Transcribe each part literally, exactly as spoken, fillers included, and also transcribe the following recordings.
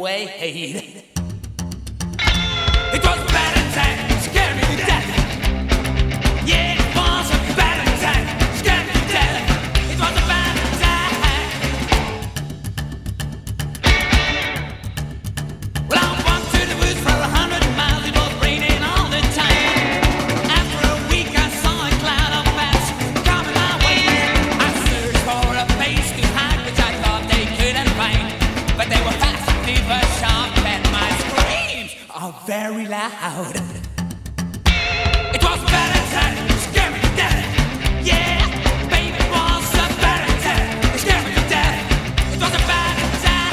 way. It was a bad attack, scared me to death. Yeah, it was a bad attack, scared me to death. It was a bad attack. Well, I walked through the woods for a hundred miles. It was raining all the time. After a week, I saw a cloud of bats coming my way. I searched for a place to hide, which I thought they couldn't find. But they were fast, they were sharp, and my screams are very loud. It was a bad attack, scared me to death. Yeah, baby, it was a bad attack, scared me to death. It was a bad attack.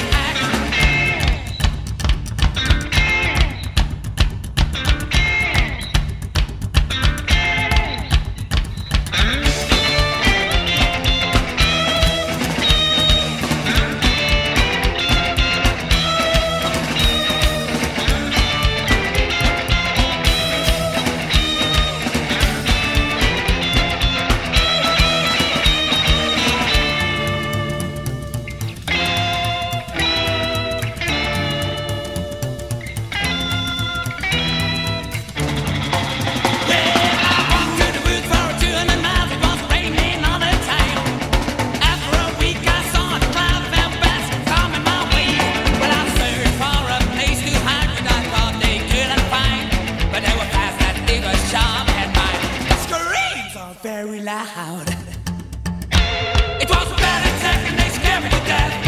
Very loud. It was a bad attack and they scared me to death.